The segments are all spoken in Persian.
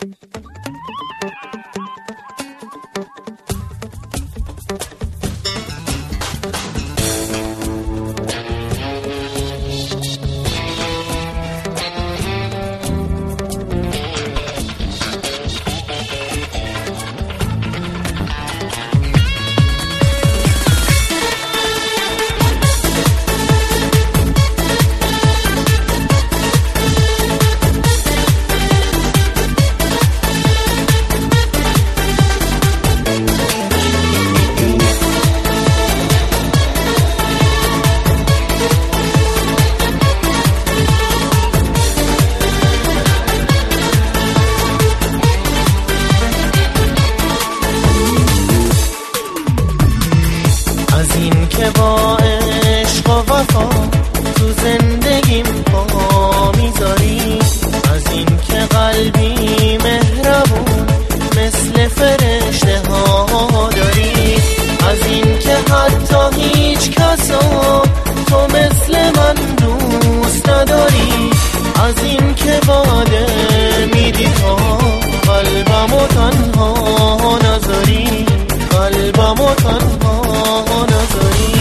که با عشق و وفا تو زندگیم پا میذاری، از این که قلبی مهربون مثل فرشته ها داری، از این که حتی هیچ کسا تو مثل من دوست نداری، از این که باده میدی تا قلبمو تنها نذاری، قلبمو تنها نذاری.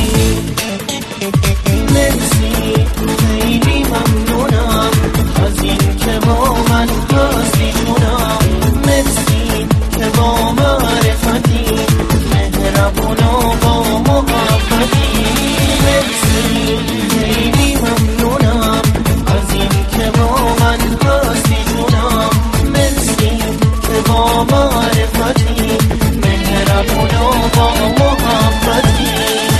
مرسی خیلی ممنونم از این که با من هستی جونم، مرسی که با معرفتی مهربون و با محبتی، مرسی خیلی ممنونم از این که با من هستی جونم، مرسی که با معرفتی مهربون و با محبتی.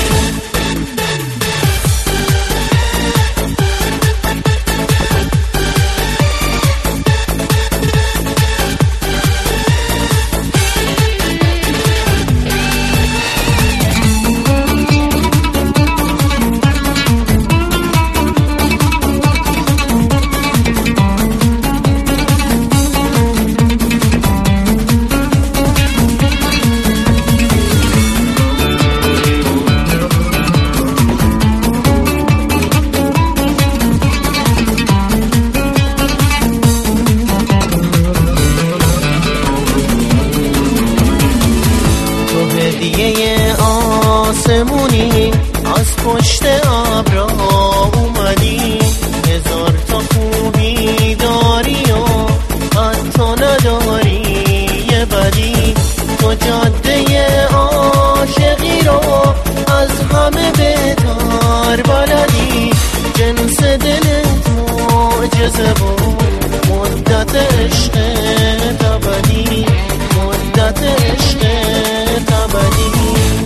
هدیه آسمونی از پشت ابرا اومدی، هزار تا خوبی داری و حتی نداری یه بدی، تو جاده عاشقی رو از همه بهتر بلدی، جنس دلت معجزه و مدت عشق ابدی، مدت عشق ابدی.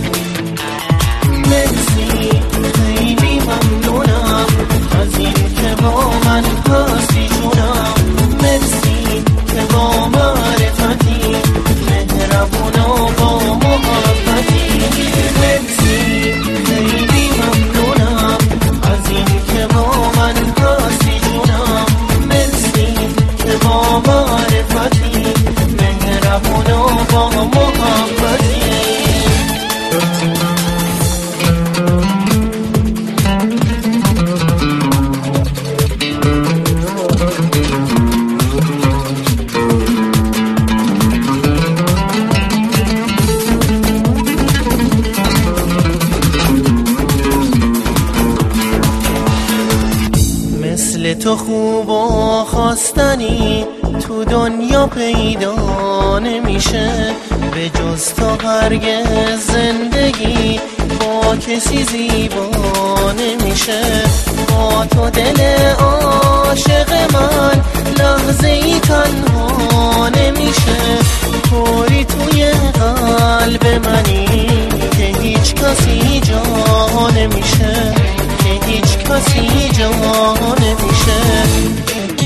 مرسی خیلی ممنونم از این که با من هستی جونم، مرسی که با معرفتی مهربون و با محبتی، مرسی خیلی ممنونم از این که با من هستی جونم، مرسی که با معرفتی مهربون و با محبتی. مثل تو خوب و خواستنی تو دنیا پیدا نمیشه، به جز تو هرگز زندگی با کسی زیبا نمیشه، با تو دل عاشق من لحظه ای تنها نمیشه، طوری توی قلب منی که هیچ کسی جا نمیشه، که هیچ کسی جا نمیشه.